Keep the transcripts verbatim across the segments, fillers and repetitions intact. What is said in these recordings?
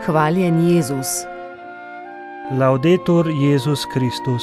Hvaljen Jezus. Laudetur Jezus Kristus.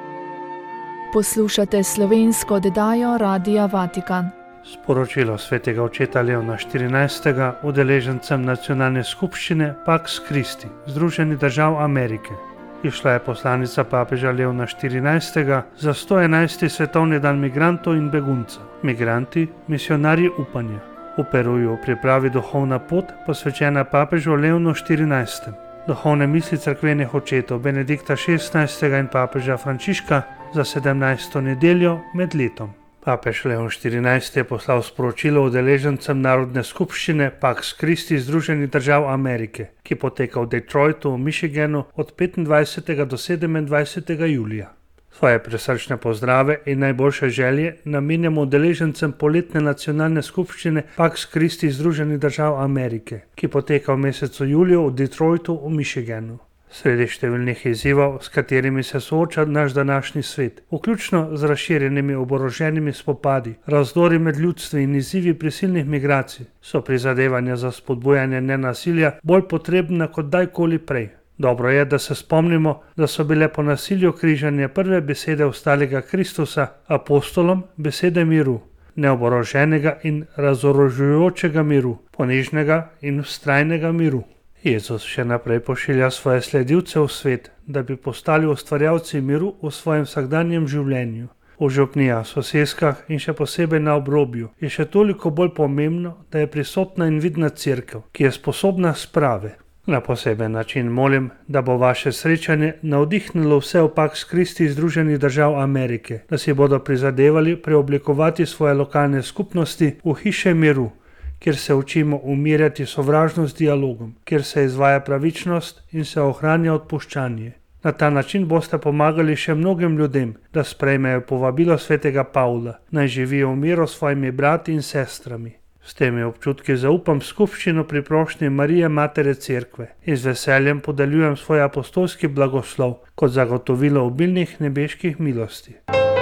Poslušate slovensko oddajo Radia Vatikan. Sporočilo svetega očeta Leona štirinajstega udeležencem nacionalne skupščine Pax Christi, Združenih držav Amerike. Išla je poslanica papeža Leona štirinajstega za sto enajsti svetovni dan migrantov in beguncev. Migranti, misionarji upanja. V Peruju pripravi duhovna pot, posvečena papežu Leonu štirinajstemu. Duhovne misli cerkvenih očetov Benedikta šestnajstega in papeža Frančiška za sedemnajsto nedeljo med letom. Papež Leon štirinajsti je poslal sporočilo udeležencem Narodne skupščine Pax Christi Združenih držav Amerike, ki poteka v Detroitu v Michiganu od petindvajsetega do sedemindvajsetega julija. Svoje prisrčne pozdrave in najboljše želje namenjamo udeležencem poletne nacionalne skupščine Pax Christi Združenih držav Amerike, ki poteka v mesecu juliju v Detroitu v Michiganu. Sredi številnih izzivov, s katerimi se sooča naš današnji svet, vključno z razširjenimi oboroženimi spopadi, razdori med ljudstvi in izzivi prisilnih migracij, so prizadevanja za spodbujanje nenasilja bolj potrebna kot dajkoli prej. Dobro je, da se spomnimo, da so bile po nasilju križanja prve besede ostalega Kristusa, apostolom, besede miru, neoboroženega in razorožujočega miru, ponižnega in vztrajnega miru. Jezus še naprej pošilja svoje sledilce v svet, da bi postali ustvarjalci miru v svojem vsakdanjem življenju. V župnijah, soseskah in še posebej na obrobju je še toliko bolj pomembno, da je prisotna in vidna cerkev, ki je sposobna sprave. Na poseben način molim, da bo vaše srečanje navdihnilo vse v Pax Christi Združenih držav Amerike, da si bodo prizadevali preoblikovati svoje lokalne skupnosti v hiše miru, kjer se učimo umirjati sovražnost z dialogom, kjer se izvaja pravičnost in se ohranja odpuščanje. Na ta način boste pomagali še mnogim ljudem, da sprejmejo povabilo svetega Pavla, naj živijo v miru s svojimi brati in sestrami. S temi občutki zaupam skupščino pri prošnji Marije Matere Cerkve in z veseljem podeljujem svoj apostolski blagoslov kot zagotovilo obilnih nebeških milosti.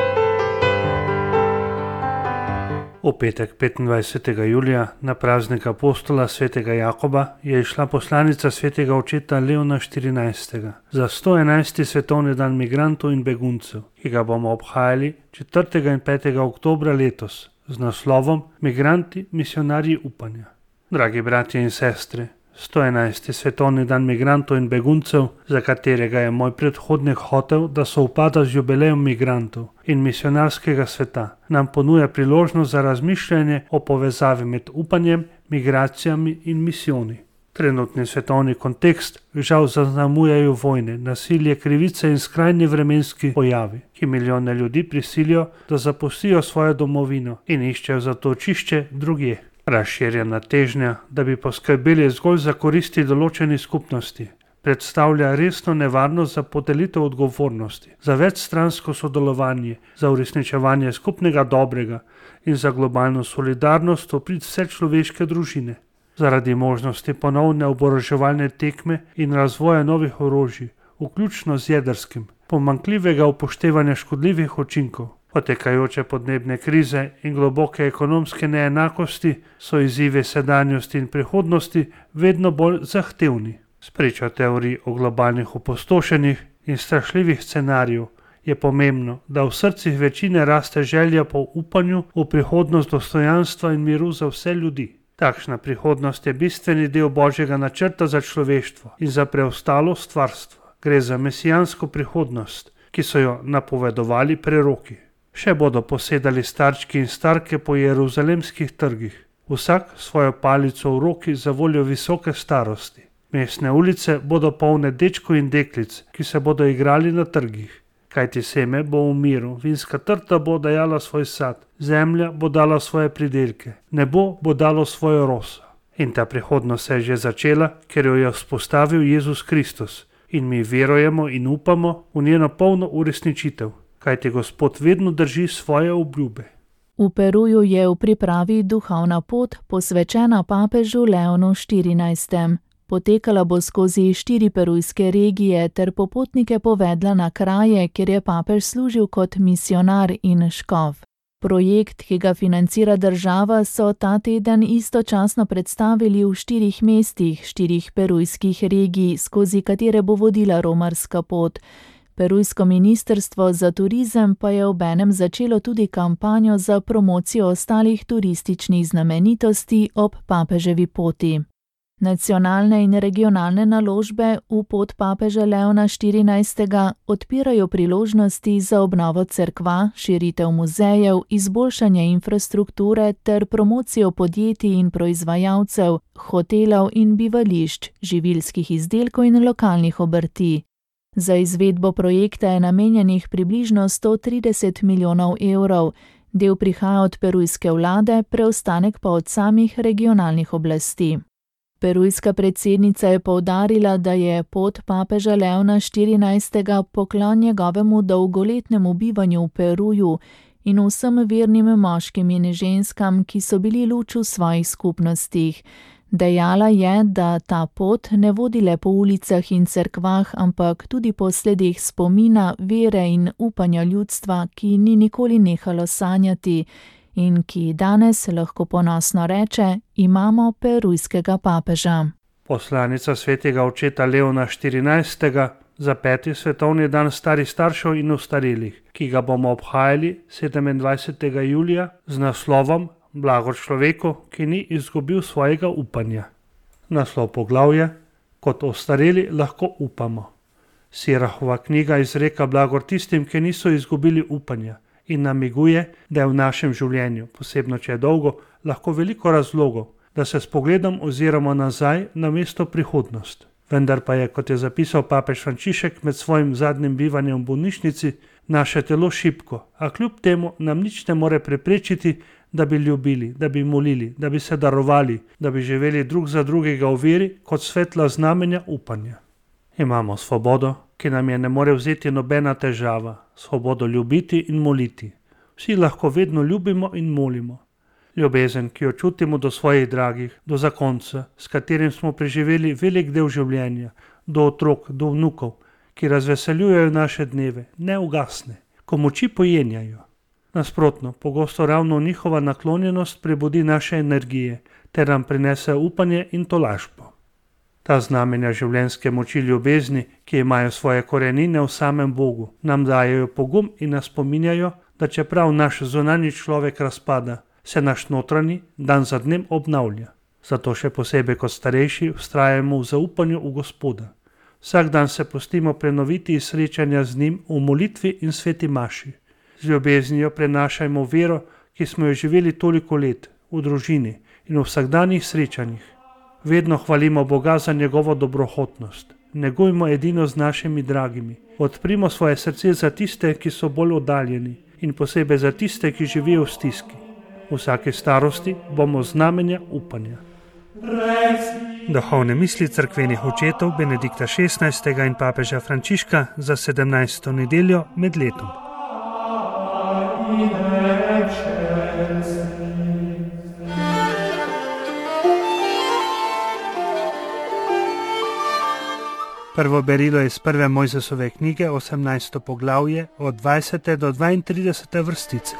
V petek petindvajsetega julija na praznik apostola svetega Jakoba je išla poslanica svetega očeta Leona štirinajstega za sto enajsti svetovni dan migrantov in beguncev, ki ga bomo obhajali četrtega in petega oktobra letos z naslovom Migranti, misionarji upanja. Dragi bratje in sestre, sto enajsti svetovni dan migrantov in beguncev, za katerega je moj predhodnik hotel, da se upada z jubilejem migrantov in misionarskega sveta, nam ponuja priložnost za razmišljanje o povezavi med upanjem, migracijami in misijoni. Trenutni svetovni kontekst žal zaznamujejo vojne, nasilje, krivice in skrajni vremenski pojavi, ki milijone ljudi prisilijo, da zapustijo svojo domovino in iščejo zatočišče drugje. Razširjena težnja, da bi poskrbeli zgolj za koristi določeni skupnosti, predstavlja resno nevarnost za podelitev odgovornosti, za večstransko sodelovanje, za uresničevanje skupnega dobrega in za globalno solidarnost v prid vse človeške družine. Zaradi možnosti ponovne oboroževalne tekme in razvoja novih orožij, vključno z jedrskim, pomanjkljivega upoštevanja škodljivih učinkov, potekajoče podnebne krize in globoke ekonomske neenakosti so izzivi sedanjosti in prihodnosti vedno bolj zahtevni. Spričo teorij o globalnih opustošenjih in strašljivih scenarijev je pomembno, da v srcih večine raste želja po upanju v prihodnost dostojanstva in miru za vse ljudi. Takšna prihodnost je bistveni del Božjega načrta za človeštvo in za preostalo stvarstvo. Gre za mesijansko prihodnost, ki so jo napovedovali preroki. Še bodo posedali starčki in starke po jeruzalemskih trgih, vsak svojo palico v roki za voljo visoke starosti. Mestne ulice bodo polne dečkov in deklic, ki se bodo igrali na trgih. Kajti seme bo v miru, vinska trta bo dajala svoj sad, zemlja bo dala svoje pridelke, nebo bo dalo svojo roso. In ta prihodnost se je že začela, ker jo je vzpostavil Jezus Kristus in mi verujemo in upamo v njeno polno uresničitev, kajti Gospod vedno drži svoje obljube. V Peruju je v pripravi duhovna pot posvečena papežu Leonu štirinajstemu. Potekala bo skozi štiri perujske regije ter popotnike povedla na kraje, kjer je papež služil kot misionar in škof. Projekt, ki ga financira država, so ta teden istočasno predstavili v štirih mestih, štirih perujskih regij, skozi katere bo vodila romarska pot. Perujsko ministrstvo za turizem pa je obenem začelo tudi kampanjo za promocijo ostalih turističnih znamenitosti ob papeževi poti. Nacionalne in regionalne naložbe v pot papeža Leona štirinajstega odpirajo priložnosti za obnovo cerkva, širitev muzejev, izboljšanje infrastrukture ter promocijo podjetij in proizvajalcev, hotelov in bivališč, živilskih izdelkov in lokalnih obrti. Za izvedbo projekta je namenjenih približno sto trideset milijonov evrov, del prihaja od perujske vlade, preostanek pa od samih regionalnih oblasti. Perujska predsednica je poudarila, da je pot papeža Leona štirinajstega poklon njegovemu dolgoletnemu bivanju v Peruju in vsem vernim moškim in ženskam, ki so bili luč v svojih skupnostih. Dejala je, da ta pot ne vodi le po ulicah in cerkvah, ampak tudi po sledeh spomina, vere in upanja ljudstva, ki ni nikoli nehalo sanjati in ki danes lahko ponosno reče, imamo perujskega papeža. Poslanica svetega očeta Leona štirinajstega za peti svetovni dan starih staršev in ostarelih, ki ga bomo obhajali sedemindvajsetega julija z naslovom Blagor človeku, ki ni izgubil svojega upanja. Naslov poglavja: Kot ostareli lahko upamo. Sirahova knjiga izreka blagor tistim, ki niso izgubili upanja, in namiguje, da je v našem življenju, posebno če je dolgo, lahko veliko razlogov, da se s pogledom oziramo nazaj na mesto prihodnost. Vendar pa je, kot je zapisal papež Frančišek med svojim zadnjim bivanjem v bolnišnici, naše telo šibko, a kljub temu nam nič ne more preprečiti, da bi ljubili, da bi molili, da bi se darovali, da bi živeli drug za drugega v veri kot svetla znamenja upanja. Imamo svobodo, ki nam je ne more vzeti nobena težava, svobodo ljubiti in moliti. Vsi lahko vedno ljubimo in molimo. Ljubezen, ki jo čutimo do svojih dragih, do zakonca, s katerim smo preživeli velik del življenja, do otrok, do vnukov, ki razveseljujejo naše dneve, ne ugasne, ko moči pojenjajo. Nasprotno, pogosto ravno njihova naklonjenost prebudi naše energije, ter nam prinese upanje in tolažbo. Ta znamenja življenjske moči ljubezni, ki imajo svoje korenine v samem Bogu, nam dajejo pogum in nas spominjajo, da čeprav naš zunanji človek razpada, se naš notranji dan za dnem obnavlja. Zato še posebej kot starejši vztrajamo v zaupanju v Gospoda. Vsak dan se pustimo prenoviti iz srečanja z njim v molitvi in sveti maši. Z ljubeznijo prenašajmo vero, ki smo jo živeli toliko let, v družini in v vsakdanjih srečanjih. Vedno hvalimo Boga za njegovo dobrohotnost. Negujmo edino z našimi dragimi. Odprimo svoje srce za tiste, ki so bolj oddaljeni, in posebej za tiste, ki živijo v stiski. V vsaki starosti bomo znamenja upanja. Duhovne misli cerkvenih očetov Benedikta šestnajstega in papeža Frančiška za sedemnajsto nedeljo med letom. Prvo berilo je iz prve Mojzesove knjige, osemnajsto poglavje, od dvajsete do dvaintridesete vrstice.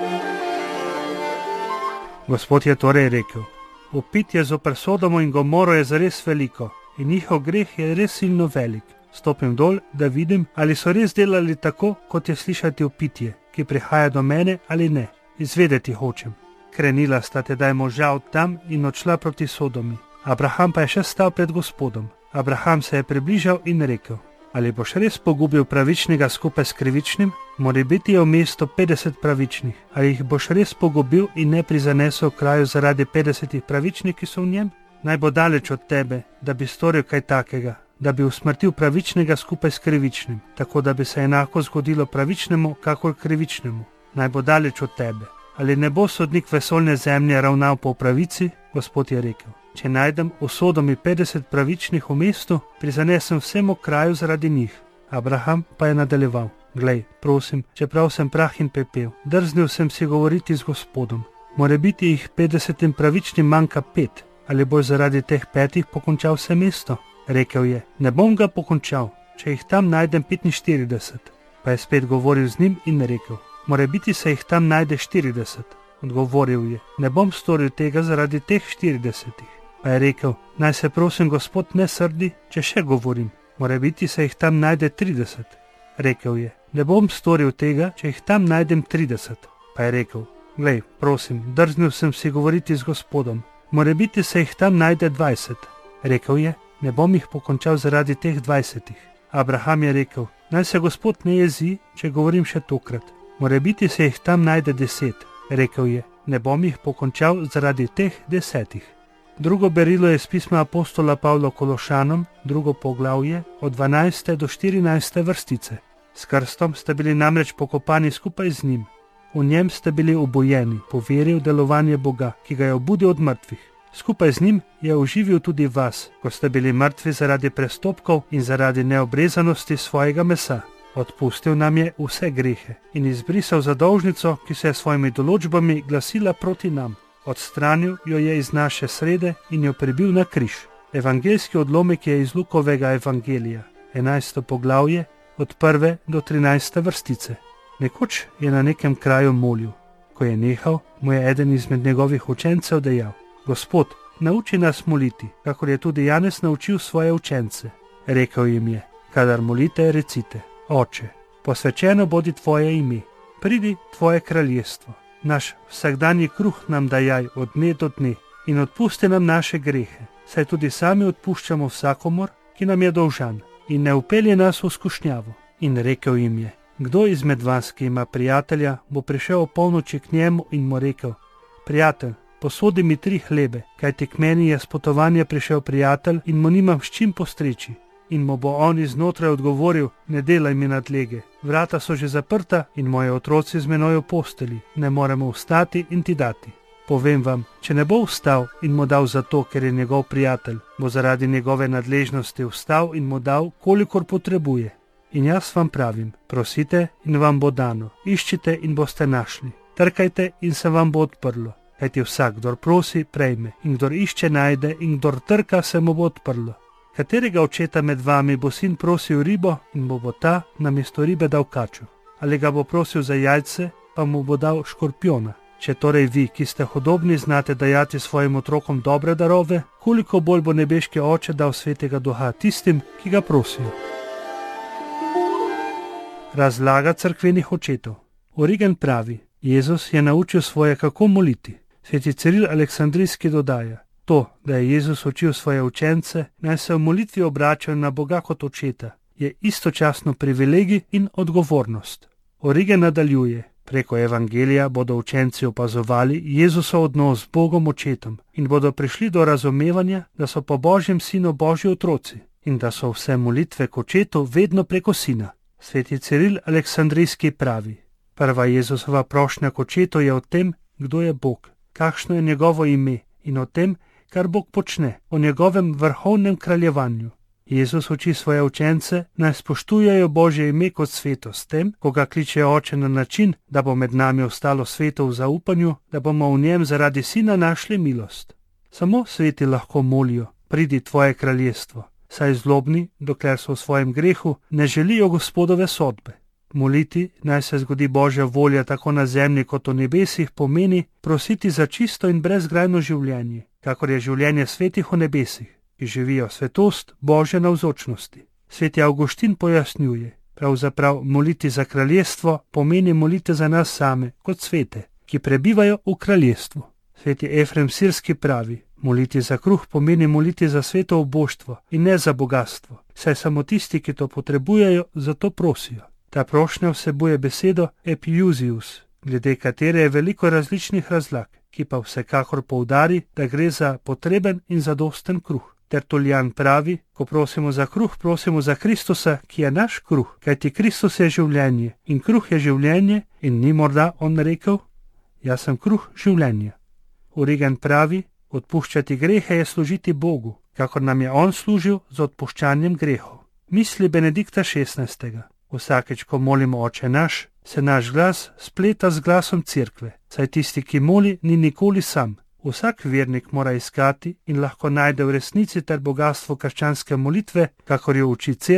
Gospod je torej rekel: Vpitje zoper Sodomo in Gomoro je zares veliko in njihov greh je res silno velik. Stopim dol, da vidim, ali so res delali tako, kot je slišati vpitje, ki prihaja do mene ali ne. Izvedeti hočem. Krenila sta tedaj moža od tam in odšla proti Sodomi. Abraham pa je še stal pred Gospodom. Abraham se je približal in rekel: Ali boš res pogubil pravičnega skupaj s krivičnim? Morebiti je v mestu petdeset pravičnih. Ali jih boš res pogubil in ne prizanesel kraju zaradi petdesetih pravičnih, ki so v njem? Naj bo daleč od tebe, da bi storil kaj takega, da bi usmrtil pravičnega skupaj s krivičnim, tako da bi se enako zgodilo pravičnemu, kakor krivičnemu. Naj bo daleč od tebe. Ali ne bo sodnik vesoljne zemlje ravnal po pravici? Gospod je rekel: Če najdem v Sodomi petdeset pravičnih v mestu, prizanesem vsemu kraju zaradi njih. Abraham pa je nadaljeval: Glej, prosim, čeprav sem prah in pepel, drznil sem si govoriti z Gospodom. Morebiti jih petdesetim pravičnim manjka pet. Ali boš zaradi teh petih pokončal vse mesto? Rekel je: Ne bom ga pokončal, če jih tam najdem petinštirideset. Pa je spet govoril z njim in rekel: morebiti se jih tam najde štirideset. Odgovoril je: ne bom storil tega zaradi teh štiridesetih. Pa je rekel: naj se prosim Gospod ne srdi, če še govorim, morebiti se jih tam najde trideset. Rekel je: ne bom storil tega, če jih tam najdem trideset. Pa je rekel: glej, prosim, drznil sem si govoriti z Gospodom, morebiti se jih tam najde dvajset. Rekel je: ne bom jih pokončal zaradi teh dvajsetih. Abraham je rekel: naj se Gospod ne jezi, če govorim še tokrat, morebiti se jih tam najde deset. Rekel je: ne bom jih pokončal zaradi teh desetih. Drugo berilo je z pisma apostola Pavla Kološanom, drugo poglavje, od dvanajste do štirinajste vrstice. S krstom ste bili namreč pokopani skupaj z njim. V njem ste bili obojeni po veri v delovanje Boga, ki ga je obudil od mrtvih. Skupaj z njim je oživil tudi vas, ko ste bili mrtvi zaradi prestopkov in zaradi neobrezanosti svojega mesa. Odpustil nam je vse grehe in izbrisal zadolžnico, ki se je s svojimi določbami glasila proti nam. Odstranil jo je iz naše srede in jo pribil na križ. Evangeljski odlomek je iz Lukovega evangelija, enajsto poglavje, od prve do trinajste vrstice. Nekoč je na nekem kraju molil. Ko je nehal, mu je eden izmed njegovih učencev dejal: Gospod, nauči nas moliti, kakor je tudi Janez naučil svoje učence. Rekel jim je: kadar molite, recite: Oče, posvečeno bodi tvoje ime, pridi tvoje kraljestvo. Naš vsakdanji kruh nam dajaj od dne do dne in odpusti nam naše grehe, saj tudi sami odpuščamo vsakomur, ki nam je dolžan, in ne vpelje nas v skušnjavo. In rekel jim je: kdo izmed vas, ki ima prijatelja, bo prišel o polnoči k njemu in mu rekel: prijatelj, posodi mi tri hlebe, kajti k meni je s potovanja prišel prijatelj in mu nimam s čim postreči. In mu bo on iznotrej odgovoril: ne delaj mi nadlege, vrata so že zaprta in moji otroci z menoj v posteli, ne moremo vstati in ti dati. Povem vam, če ne bo vstal in mu dal zato, ker je njegov prijatelj, bo zaradi njegove nadležnosti vstal in mu dal, kolikor potrebuje. In jaz vam pravim, prosite in vam bo dano, iščite in boste našli, trkajte in se vam bo odprlo. Kajti vsak, kdor prosi, prejme, in kdor išče, najde, in kdor trka, se mu bo odprlo. Katerega očeta med vami bo sin prosil ribo in mu bo ta namesto ribe dal kačo? Ali ga bo prosil za jajce, pa mu bo dal škorpijona? Če torej vi, ki ste hodobni, znate dajati svojim otrokom dobre darove, koliko bolj bo nebeški Oče dal svetega duha tistim, ki ga prosijo. Razlaga cerkvenih očetov. Origen pravi: Jezus je naučil svoje, kako moliti. Sveti Ciril Aleksandrijski dodaja: to, da je Jezus učil svoje učence, naj se v molitvi obračajo na Boga kot očeta, je istočasno privilegij in odgovornost. Origen nadaljuje: preko evangelija bodo učenci opazovali Jezusov odnos z Bogom očetom in bodo prišli do razumevanja, da so po Božjem sinu Božji otroci in da so vse molitve k očetu vedno preko sina. Sveti Ciril Aleksandrijski pravi: prva Jezusova prošnja k očetu je o tem, kdo je Bog, kakšno je njegovo ime, in o tem, kar Bog počne, o njegovem vrhovnem kraljevanju. Jezus uči svoje učence, naj spoštujejo Božje ime kot sveto s tem, ko ga kliče Oče na način, da bo med nami ostalo sveto v zaupanju, da bomo v njem zaradi sina našli milost. Samo sveti lahko molijo: pridi tvoje kraljestvo, saj zlobni, dokler so v svojem grehu, ne želijo Gospodove sodbe. Moliti, naj se zgodi Božja volja tako na zemlji kot v nebesih, pomeni prositi za čisto in brezgrajno življenje, kakor je življenje svetih v nebesih, ki živijo svetost Božje navzočnosti. Sveti Avguštin pojasnjuje: pravzaprav moliti za kraljestvo pomeni moliti za nas same kot svete, ki prebivajo v kraljestvu. Sveti Efrem Sirski pravi: moliti za kruh pomeni moliti za sveto oboštvo in ne za bogatstvo, saj samo tisti, ki to potrebujejo, za to prosijo. Ta prošnja vsebuje besedo epiusius, glede katere je veliko različnih razlag, ki pa vsekakor poudari, da gre za potreben in zadosten kruh. Tertuljan pravi: ko prosimo za kruh, prosimo za Kristusa, ki je naš kruh, kajti Kristus je življenje in kruh je življenje, in ni morda on rekel: jaz sem kruh življenja. Origen pravi: odpuščati grehe je služiti Bogu, kakor nam je on služil z odpuščanjem grehov. Misli Benedikta šestnajstega. Vsakeč, ko molimo Oče naš, se naš glas spleta z glasom cerkve, saj tisti, ki moli, ni nikoli sam. Vsak vernik mora iskati in lahko najde v resnici ter bogatstvo krščanske molitve, kakor jo uči cerkev,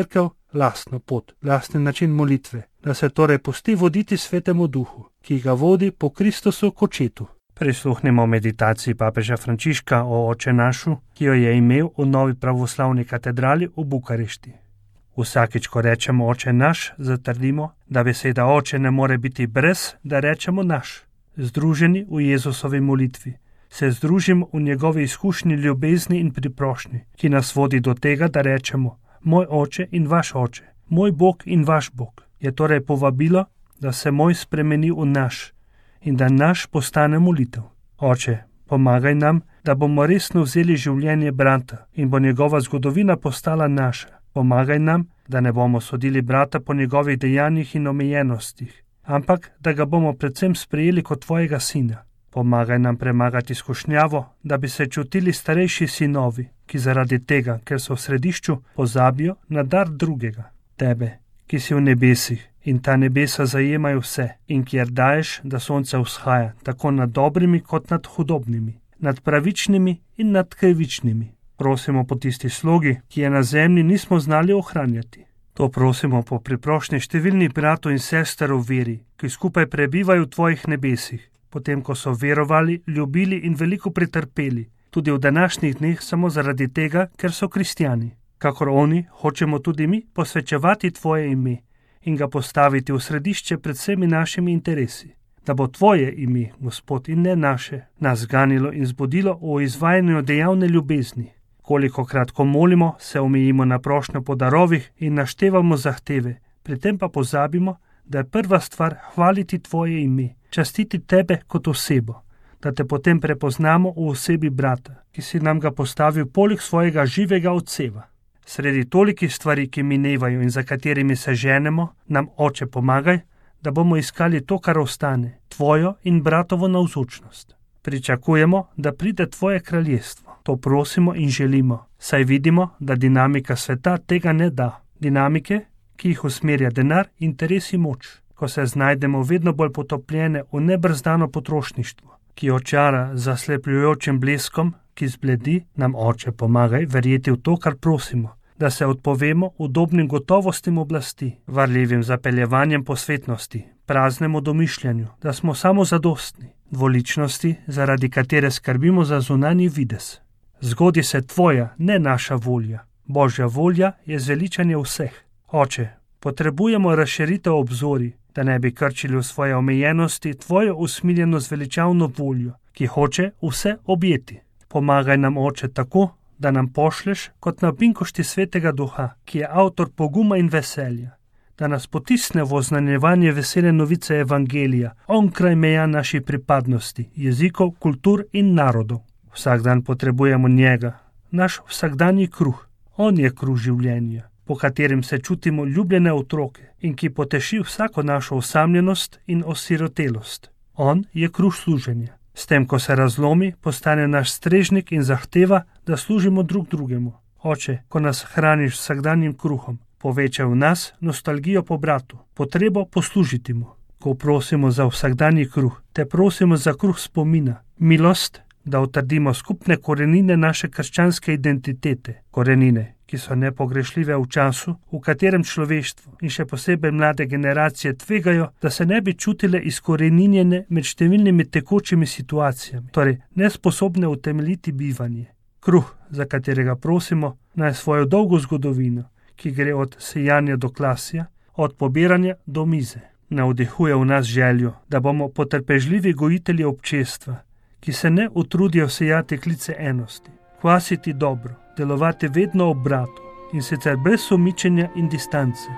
lastno pot, lastni način molitve, da se torej pusti voditi Svetemu Duhu, ki ga vodi po Kristusu k očetu. Prisluhnimo meditaciji papeža Frančiška o Oče našu, ki jo je imel v novi pravoslavni katedrali v Bukarešti. Vsakič, ko rečemo Oče naš, zatrdimo, da beseda Oče ne more biti brez, da rečemo naš. Združeni v Jezusovi molitvi, se združimo v njegovi izkušnji ljubezni in priprošnji, ki nas vodi do tega, da rečemo moj Oče in vaš Oče, moj Bog in vaš Bog. Je torej povabilo, da se moj spremeni v naš in da naš postane molitev. Oče, pomagaj nam, da bomo resno vzeli življenje brata in bo njegova zgodovina postala naša. Pomagaj nam, da ne bomo sodili brata po njegovih dejanjih in omejenostih, ampak da ga bomo predvsem sprejeli kot tvojega sina. Pomagaj nam premagati skušnjavo, da bi se čutili starejši sinovi, ki zaradi tega, ker so v središču, pozabijo na dar drugega, tebe, ki si v nebesih in ta nebesa zajemajo vse in kjer daješ, da sonce vzhaja tako nad dobrimi kot nad hudobnimi, nad pravičnimi in nad krivičnimi. Prosimo po tisti slogi, ki je na zemlji nismo znali ohranjati. To prosimo po priprošnji številnih bratov in sester v veri, ki skupaj prebivajo v tvojih nebesih, potem ko so verovali, ljubili in veliko pretrpeli, tudi v današnjih dneh samo zaradi tega, ker so kristjani. Kakor oni, hočemo tudi mi posvečevati tvoje ime in ga postaviti v središče pred vsemi našimi interesi. Da bo tvoje ime, Gospod, in ne naše, nas ganilo in zbudilo v izvajanju dejavne ljubezni. Kolikokrat, ko molimo, se omejimo na prošnjo po darovih in naštevamo zahteve, pri tem pa pozabimo, da je prva stvar hvaliti tvoje ime, častiti tebe kot osebo, da te potem prepoznamo v osebi brata, ki si nam ga postavil poleg svojega živega odseva. Sredi tolikih stvari, ki minevajo in za katerimi se ženemo, nam Oče pomagaj, da bomo iskali to, kar ostane, tvojo in bratovo navzočnost. Pričakujemo, da pride tvoje kraljestvo. To prosimo in želimo, saj vidimo, da dinamika sveta tega ne da. Dinamike, ki jih usmerja denar, interes in moč, ko se znajdemo vedno bolj potopljene v nebrzdano potrošništvo, ki očara z zaslepljujočim bleskom, ki zbledi, nam Oče pomagaj verjeti v to, kar prosimo, da se odpovemo udobnim gotovostim oblasti, varljivim zapeljevanjem posvetnosti, praznemu domišljanju, da smo samozadostni, dvoličnosti, zaradi katere skrbimo za zunanji videz. Zgodi se tvoja, ne naša volja. Božja volja je zveličanje vseh. Oče, potrebujemo razširitev obzorij, da ne bi krčili v svoje omejenosti tvojo usmiljeno zveličavno voljo, ki hoče vse objeti. Pomagaj nam, Oče, tako, da nam pošleš kot na pinkošti Svetega Duha, ki je avtor poguma in veselja, da nas potisne v oznanjevanje vesele novice Evangelija, onkraj meja naših pripadnosti, jezikov, kultur in narodov. Vsak dan potrebujemo njega, naš vsakdanji kruh. On je kruh življenja, po katerem se čutimo ljubljene otroke in ki poteši vsako našo osamljenost in osirotelost. On je kruh služenja. S tem, ko se razlomi, postane naš strežnik in zahteva, da služimo drug drugemu. Oče, ko nas hraniš vsakdanjim kruhom, povečaj v nas nostalgijo po bratu, potrebo poslužiti mu. Ko prosimo za vsakdanji kruh, te prosimo za kruh spomina, milost, da utrdimo skupne korenine naše krščanske identitete, korenine, ki so nepogrešljive v času, v katerem človeštvo in še posebej mlade generacije tvegajo, da se ne bi čutile izkoreninjene med številnimi tekočimi situacijami, torej nesposobne utemeljiti bivanje. Kruh, za katerega prosimo, naj svojo dolgo zgodovino, ki gre od sejanja do klasja, od pobiranja do mize, navdihuje v nas željo, da bomo potrpežljivi gojitelji občestva, ki se ne utrudijo sejati klice enosti, kvasiti dobro, delovati vedno ob bratu in sicer brez sumičenja in distance.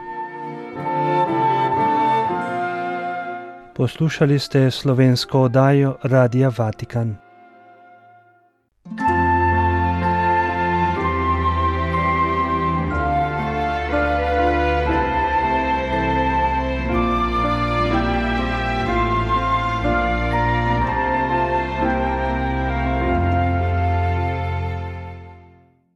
Poslušali ste slovensko oddajo Radia Vatikan.